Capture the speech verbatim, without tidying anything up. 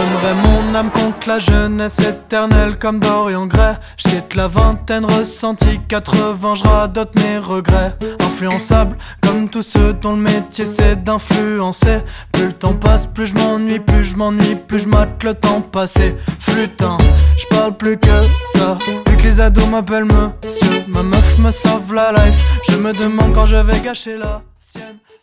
donnerais mon âme contre la jeunesse éternelle comme Dorian Gray. J'quitte la vingtaine, ressenti quatre-vingts, j'radote mes regrets. Influençable comme tous ceux dont le métier c'est d'influencer. Plus le temps passe, plus je m'ennuie, plus je m'ennuie, plus je mate le temps passé. Flutin, j'parle plus que ça, plus que les ados m'appellent monsieur. Ma meuf me sauve la life, je me demande quand je vais gâcher la sienne.